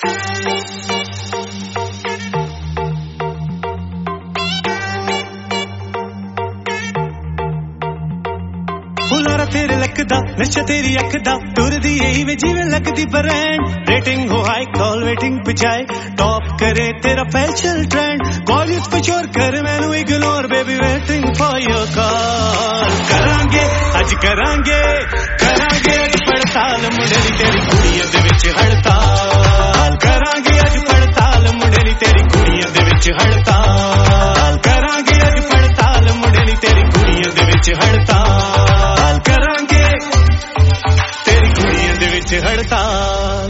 हुलारा तेरे लकदा नशा तेरी अखदा टुरदी यही वे जीवे लगदी ब्रांड रेटिंग हो हाई कॉल वेटिंग पे जाए टॉप करे तेरा फैशन ट्रेंड कॉलेज पे चोर कर मैनू ignore baby waiting for your call करांगे अज करांगे करांगे अज पड़ताल मुंडे दी तेरी कुड़ियां दे विच हड़ताल करांगे अज पड़ताल मुंडे दी तेरी कुड़ियां दे विच हड़ताल करांगे अज पड़ताल मुंडे दी तेरी कुड़ियां दे विच हड़ताल करांगे तेरी कुड़ियां दे विच हड़ताल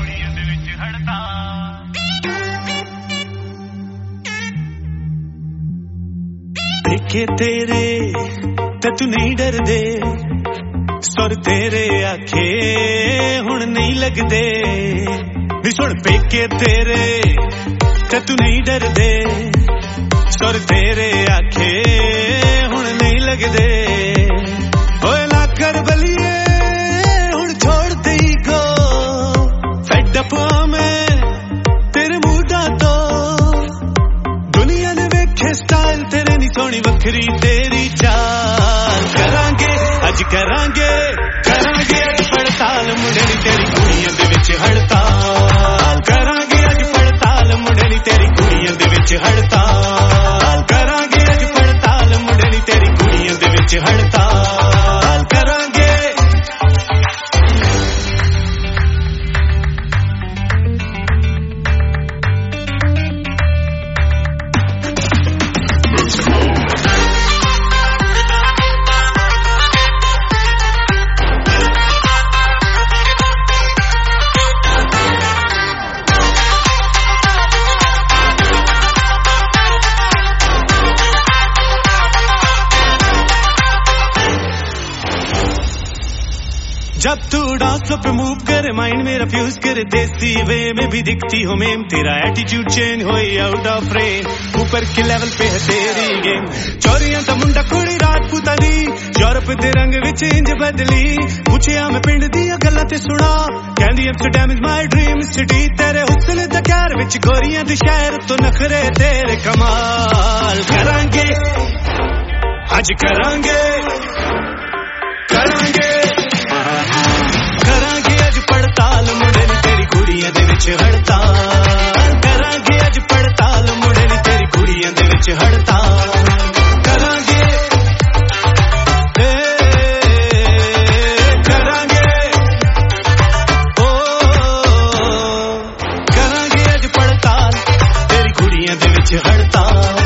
देखे तेरे ते तू नहीं डरदे सुर तेरे आखे हुण नहीं लगदे नी सुन पेके तेरे ते तू नहीं डरदे सुर तेरे आखे हुण नहीं लगदे ओए ना कर बलिए हुण छोड़ देई गो फेड अप मैं तेरे मूडा तो दुनिया ने वेखे स्टाइल तेरे नी सोनी वखरी तेरी चाल करांगे अज करांगे करांगे अज पड़ताल मुंडे नी तेरी कुड़ियां दे विच हड़ताल करांगे अज पड़ताल मुंडे नी तेरी कुड़ियां दे विच हड़ताल करांगे अज पड़ताल मुंडे नी तेरी कुड़ियां दे विच हड़ताल करांगे जब तू डांस पे मूव करे माइंड मेरा फ्यूज करे देसी वे में भी दिखती हो मेम तेरा एटीट्यूड चेंज होई आउट ऑफ रेंज ऊपर के लेवल पे है तेरी गेम चोरियां दा मुंडा कुड़ी राजपूता दी यूरोप दे रंग विच इंज बदली पूछिया मैं पिंड दी गल्लां ते सुना कहंदी Amsterdam is my dream city तेरे हुस्न दा कार विच गोरियां दे शहर तो नखरे तेरे कमाल करांगे आज करांगे करांगे करांगे अज पड़ताल मुंडे नी तेरी कुड़ियां दे विच हड़ताल करांगे अज पड़ताल मुंडे नी तेरी कुड़ियां दे विच हड़ताल करांगे करांगे ओ करांगे अज पड़ताल तेरी कुड़ियां दे विच हड़ताल